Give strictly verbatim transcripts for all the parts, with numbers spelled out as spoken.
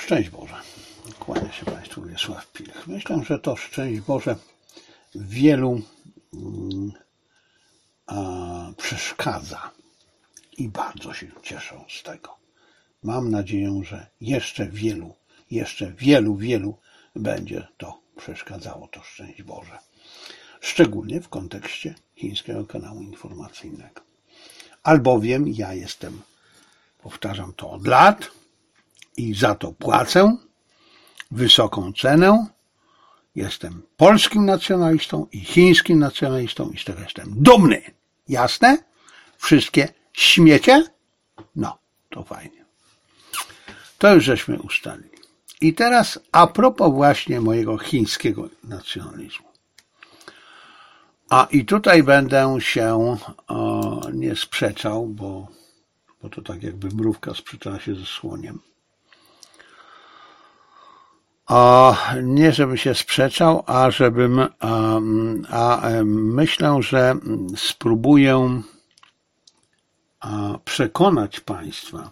Szczęść Boże. Kłania się Państwu Wiesław Pilch. Myślę, że to szczęść Boże wielu mm, a, przeszkadza i bardzo się cieszą z tego. Mam nadzieję, że jeszcze wielu, jeszcze wielu, wielu będzie to przeszkadzało, to szczęść Boże. Szczególnie w kontekście chińskiego kanału informacyjnego. Albowiem ja jestem, powtarzam to od lat i za to płacę wysoką cenę. Jestem polskim nacjonalistą i chińskim nacjonalistą i z tego jestem dumny. Jasne? Wszystkie śmiecie? No, to fajnie. To już żeśmy ustalili. I teraz a propos właśnie mojego chińskiego nacjonalizmu. A i tutaj będę się o, nie sprzeczał, bo, bo to tak jakby mrówka sprzeczała się ze słoniem. O, nie żebym się sprzeczał, a żebym, a, a myślę, że spróbuję a, przekonać Państwa,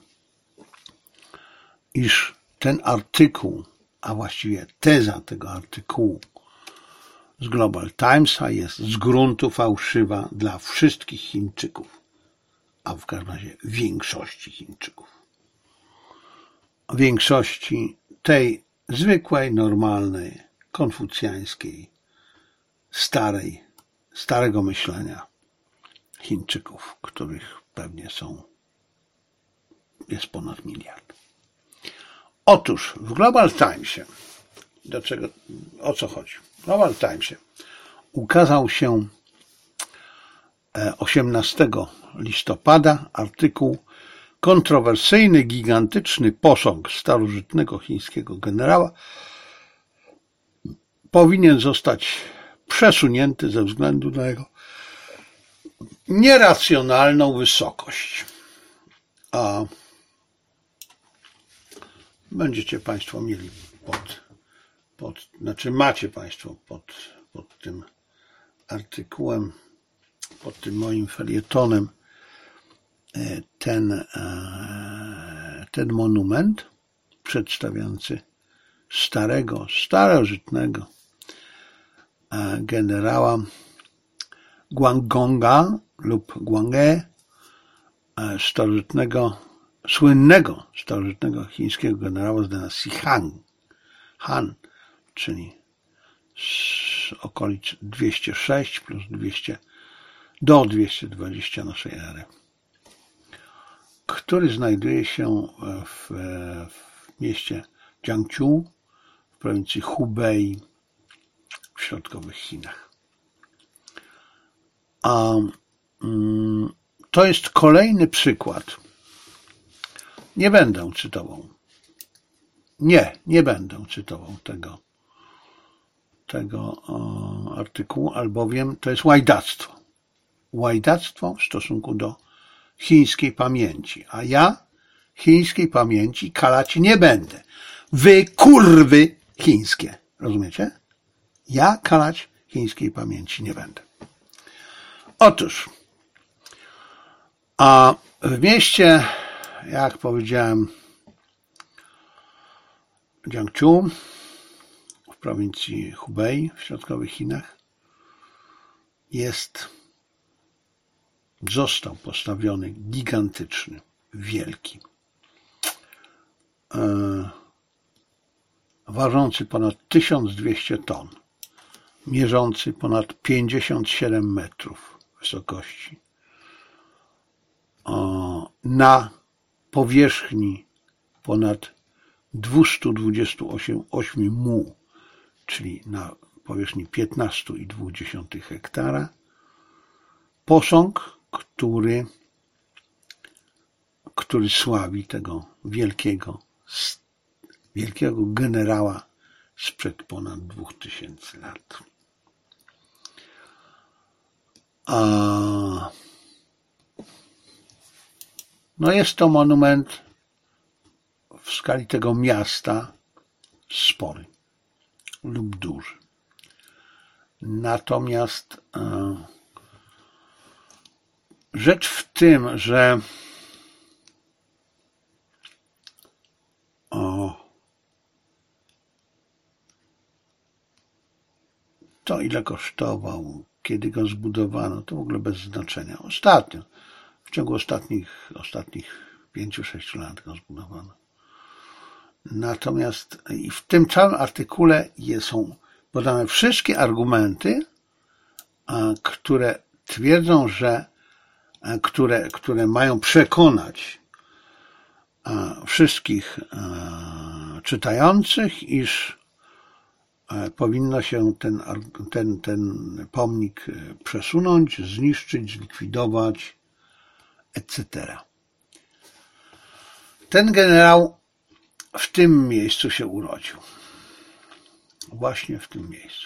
iż ten artykuł, a właściwie teza tego artykułu z Global Timesa jest z gruntu fałszywa dla wszystkich Chińczyków, a w każdym razie większości Chińczyków. Większości tej zwykłej, normalnej, konfucjańskiej, starej, starego myślenia Chińczyków, których pewnie są, jest ponad miliard. Otóż w Global Timesie, do czego, o co chodzi? W Global Timesie ukazał się osiemnastego listopada artykuł Kontrowersyjny, gigantyczny posąg starożytnego chińskiego generała powinien zostać przesunięty ze względu na jego nieracjonalną wysokość. A będziecie Państwo mieli pod, pod znaczy macie Państwo pod, pod tym artykułem, pod tym moim felietonem ten, ten monument przedstawiający starego, starożytnego generała Guanggonga lub Guang'e, starożytnego, słynnego starożytnego chińskiego generała z dynastii Han, Han, czyli z okolic dwieście sześć plus dwieście do dwieście dwadzieścia naszej ery, który znajduje się w, w mieście Jiangsu w prowincji Hubei w środkowych Chinach. A mm, to jest kolejny przykład. Nie będę cytował. Nie, nie będę cytował tego, tego o, artykułu, albowiem to jest łajdactwo. Łajdactwo w stosunku do chińskiej pamięci, a ja chińskiej pamięci kalać nie będę. Wy kurwy chińskie, rozumiecie? Ja kalać chińskiej pamięci nie będę. Otóż, a w mieście, jak powiedziałem, Jiangsu w prowincji Hubei w środkowych Chinach jest został postawiony gigantyczny, wielki, e, ważący ponad tysiąc dwieście ton, mierzący ponad pięćdziesiąt siedem metrów wysokości, o, na powierzchni ponad dwieście dwadzieścia osiem mu, czyli na powierzchni piętnaście przecinek dwa hektara, posąg, który, który sławi tego wielkiego, wielkiego generała sprzed ponad dwóch tysięcy lat. A, no jest to monument w skali tego miasta spory lub duży. Natomiast e, rzecz w tym, że o, To ile kosztował, kiedy go zbudowano, to w ogóle bez znaczenia. Ostatnio, w ciągu ostatnich, ostatnich pięciu, sześciu lat go zbudowano. Natomiast i w tym całym artykule są podane wszystkie argumenty, które twierdzą, że które, które mają przekonać wszystkich czytających, iż powinno się ten, ten, ten pomnik przesunąć, zniszczyć, zlikwidować, et cetera. Ten generał w tym miejscu się urodził. Właśnie w tym miejscu.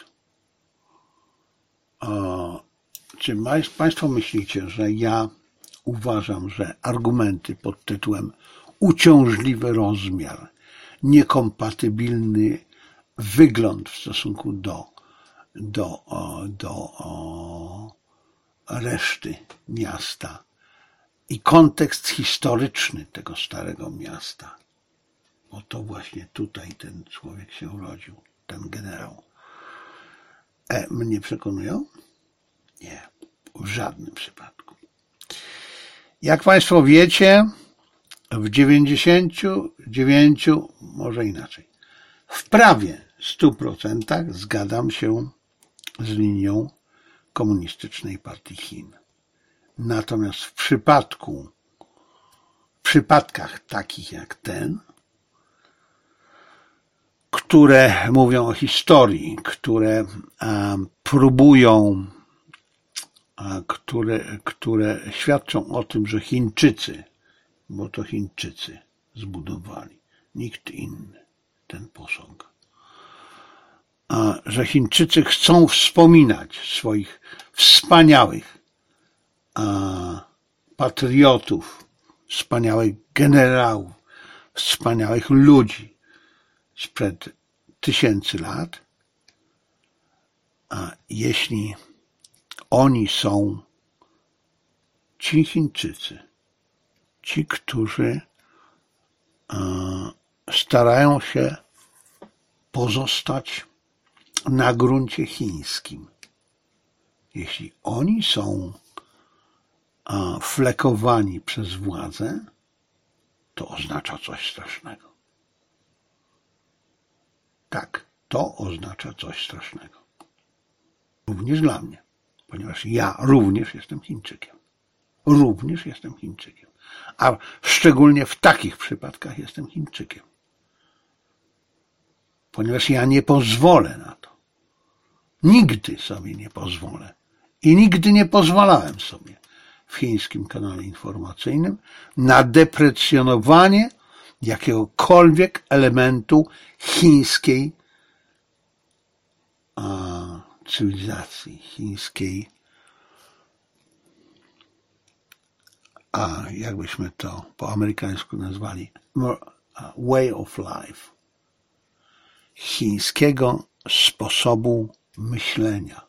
O, czy Państwo myślicie, że ja uważam, że argumenty pod tytułem uciążliwy rozmiar, niekompatybilny wygląd w stosunku do, do, do o, reszty miasta i kontekst historyczny tego starego miasta, bo to właśnie tutaj ten człowiek się urodził, ten generał, e, mnie przekonują? Nie, w żadnym przypadku. Jak Państwo wiecie, w dziewięćdziesięciu dziewięciu, może inaczej, w prawie stu procentach zgadzam się z linią Komunistycznej Partii Chin. Natomiast w przypadku, w przypadkach takich jak ten, które mówią o historii, które um, próbują, a, które, które świadczą o tym, że Chińczycy, bo to Chińczycy zbudowali, nikt inny, ten posąg, a, że Chińczycy chcą wspominać swoich wspaniałych a, patriotów, wspaniałych generałów, wspaniałych ludzi sprzed tysięcy lat, a jeśli oni są, ci Chińczycy, ci, którzy starają się pozostać na gruncie chińskim, jeśli oni są flekowani przez władzę, to oznacza coś strasznego. Tak, to oznacza coś strasznego. Również dla mnie, ponieważ ja również jestem Chińczykiem. Również jestem Chińczykiem. A szczególnie w takich przypadkach jestem Chińczykiem. Ponieważ ja nie pozwolę na to. Nigdy sobie nie pozwolę. I nigdy nie pozwalałem sobie w chińskim kanale informacyjnym na deprecjonowanie jakiegokolwiek elementu chińskiej a, cywilizacji, chińskiej, a jakbyśmy to po amerykańsku nazwali, way of life, chińskiego sposobu myślenia.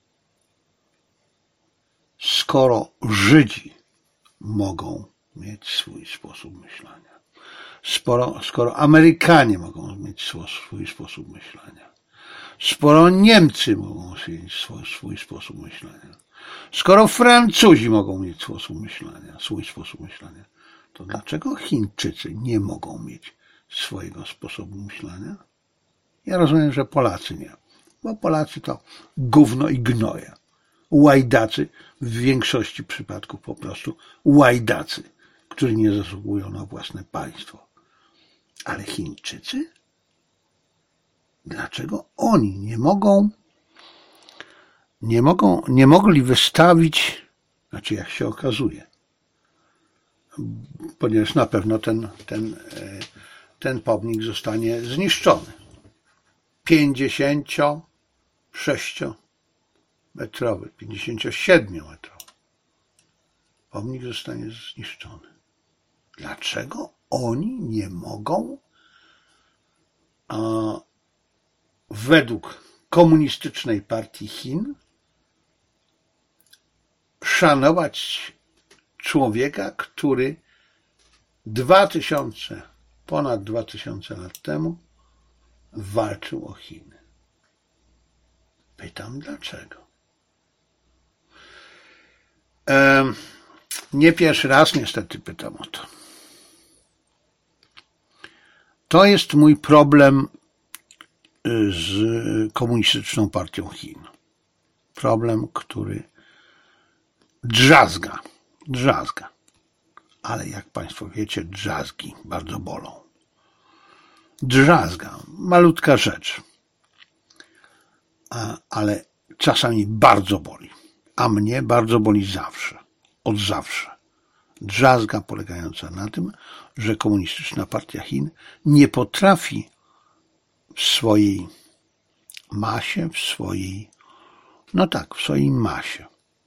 Skoro Żydzi mogą mieć swój sposób myślenia, Sporo, skoro Amerykanie mogą mieć swój, swój sposób myślenia, skoro Niemcy mogą mieć swój, swój sposób myślenia, skoro Francuzi mogą mieć sposób myślenia, swój sposób myślenia, to dlaczego Chińczycy nie mogą mieć swojego sposobu myślenia? Ja rozumiem, że Polacy nie, bo Polacy to gówno i gnoje. Łajdacy, w większości przypadków po prostu łajdacy, którzy nie zasługują na własne państwo. Ale Chińczycy? Dlaczego oni nie mogą, nie mogą, nie mogli wystawić, znaczy jak się okazuje, ponieważ na pewno ten, ten, ten pomnik zostanie zniszczony. pięćdziesięciosześciometrowy, pięćdziesięciosiedmiometrowy. Pomnik zostanie zniszczony. Dlaczego oni nie mogą a, według Komunistycznej Partii Chin szanować człowieka, który dwa tysiące, ponad dwa tysiące lat temu walczył o Chiny? Pytam dlaczego. E, nie pierwszy raz niestety pytam o to. To jest mój problem z Komunistyczną Partią Chin. Problem, który drzazga, drzazga. Ale jak Państwo wiecie, drzazgi bardzo bolą. Drzazga, malutka rzecz, ale czasami bardzo boli. A mnie bardzo boli zawsze, od zawsze. Drzazga polegająca na tym, że Komunistyczna Partia Chin nie potrafi w swojej masie, w swojej, no tak, w swojej masie,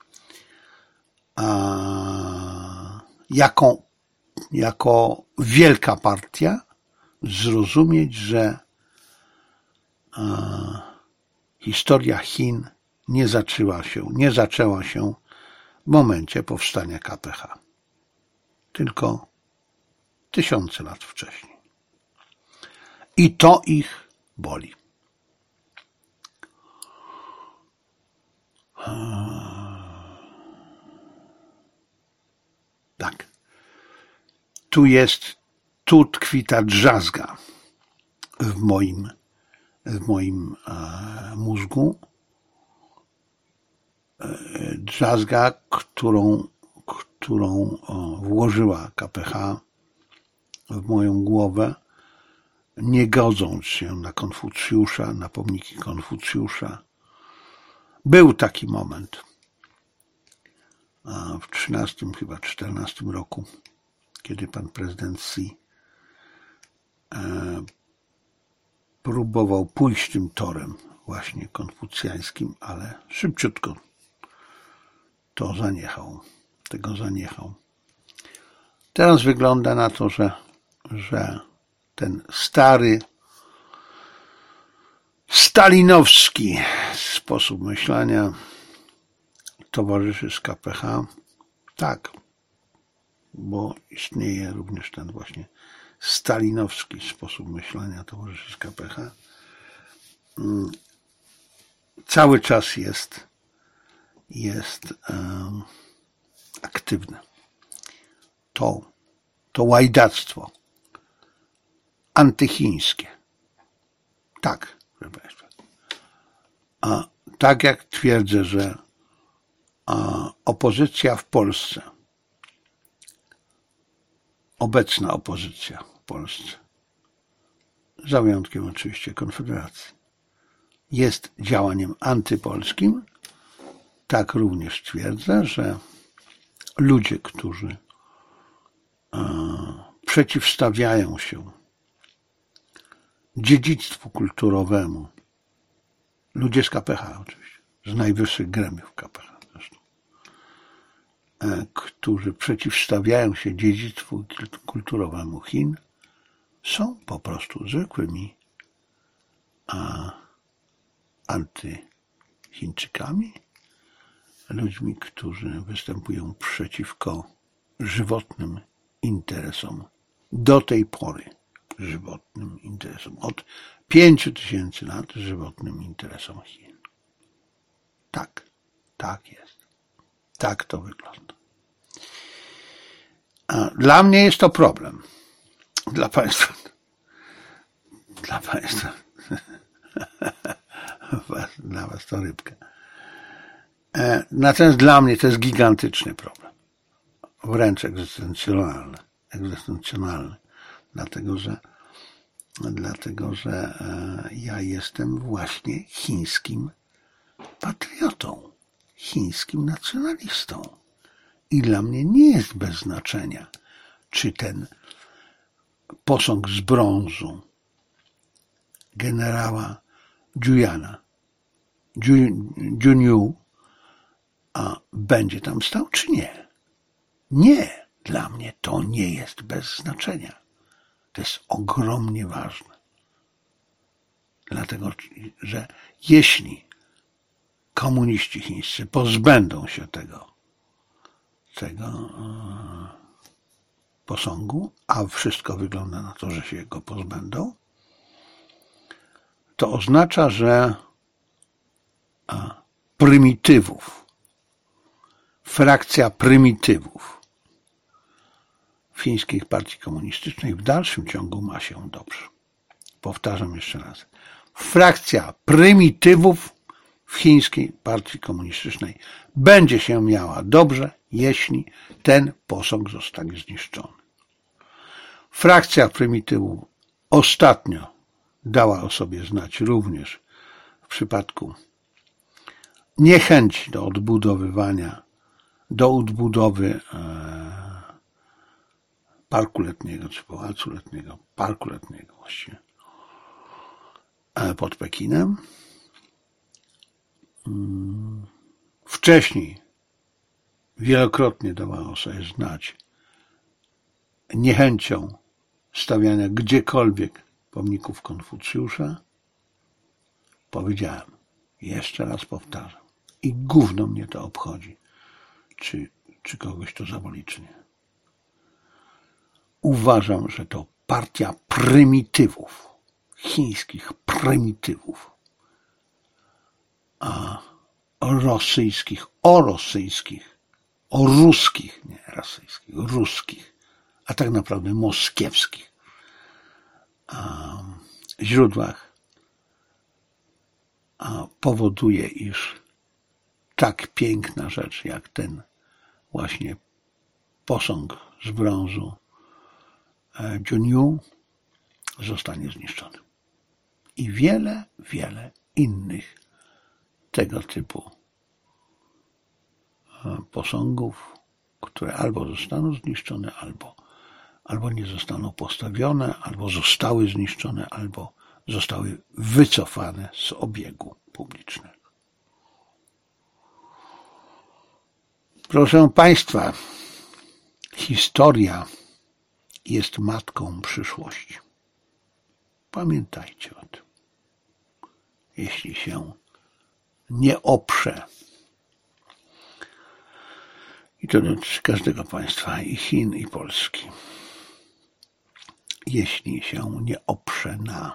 a jako, jako wielka partia zrozumieć, że a, historia Chin nie zaczęła się, nie zaczęła się w momencie powstania K P H, tylko tysiące lat wcześniej. I to ich boli. Tak. Tu jest, tu tkwi ta drzazga w moim, w moim e, mózgu. E, drzazga, którą, którą o, włożyła K P H w moją głowę, nie godząc się na Konfucjusza, na pomniki Konfucjusza. Był taki moment w trzynastym, chyba czternastym roku, kiedy pan prezydent Xi próbował pójść tym torem właśnie konfucjańskim, ale szybciutko to zaniechał, tego zaniechał. Teraz wygląda na to, że, że ten stary, stalinowski sposób myślenia towarzyszy z K P H. Tak, bo istnieje również ten właśnie stalinowski sposób myślenia towarzyszy z K P H. Cały czas jest, jest um, aktywne. To, to łajdactwo antychińskie. Tak, proszę Państwa. A tak jak twierdzę, że a, opozycja w Polsce, obecna opozycja w Polsce, za wyjątkiem oczywiście Konfederacji, jest działaniem antypolskim, tak również twierdzę, że ludzie, którzy a, przeciwstawiają się dziedzictwu kulturowemu, ludzie z K P H oczywiście, z najwyższych gremiów K P H zresztą, którzy przeciwstawiają się dziedzictwu kulturowemu Chin, są po prostu zwykłymi a, antychińczykami, ludźmi, którzy występują przeciwko żywotnym interesom, do tej pory żywotnym interesom, od pięciu tysięcy lat żywotnym interesom Chin. Tak, tak jest. Tak to wygląda. A dla mnie jest to problem. Dla Państwa, dla Państwa, dla Was to rybka. Natomiast dla mnie to jest gigantyczny problem. Wręcz egzystencjonalny. Egzystencjonalny. Dlatego, że dlatego, że ja jestem właśnie chińskim patriotą, chińskim nacjonalistą. I dla mnie nie jest bez znaczenia, czy ten posąg z brązu generała Juyana, Juniu, a będzie tam stał, czy nie. Nie, dla mnie to nie jest bez znaczenia. To jest ogromnie ważne. Dlatego, że jeśli komuniści chińscy pozbędą się tego, tego posągu, a wszystko wygląda na to, że się go pozbędą, to oznacza, że prymitywów, frakcja prymitywów w chińskiej partii komunistycznej w dalszym ciągu ma się dobrze. Powtarzam jeszcze raz. Frakcja prymitywów w chińskiej partii komunistycznej będzie się miała dobrze, jeśli ten posąg zostanie zniszczony. Frakcja prymitywów ostatnio dała o sobie znać również w przypadku niechęci do odbudowywania, do odbudowy parku letniego, czy pałacu letniego, parku letniego właściwie, pod Pekinem. Wcześniej wielokrotnie dawała o sobie znać niechęcią stawiania gdziekolwiek pomników Konfucjusza. Powiedziałem, jeszcze raz powtarzam, i gówno mnie to obchodzi, czy, czy kogoś to zaboli, czy nie. Uważam, że to partia prymitywów, chińskich prymitywów, a rosyjskich, o rosyjskich, o ruskich, nie rosyjskich, ruskich, a tak naprawdę moskiewskich um, źródłach a powoduje, iż tak piękna rzecz jak ten właśnie posąg z brązu Junyu zostanie zniszczony. I wiele, wiele innych tego typu posągów, które albo zostaną zniszczone, albo, albo nie zostaną postawione, albo zostały zniszczone, albo zostały wycofane z obiegu publicznego. Proszę Państwa, historia jest matką przyszłości. Pamiętajcie o tym. Jeśli się nie oprze, i to dotyczy każdego państwa, i Chin, i Polski, jeśli się nie oprze na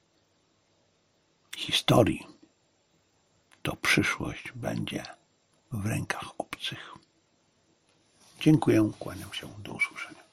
historii, to przyszłość będzie w rękach obcych. Dziękuję, kłaniam się, do usłyszenia.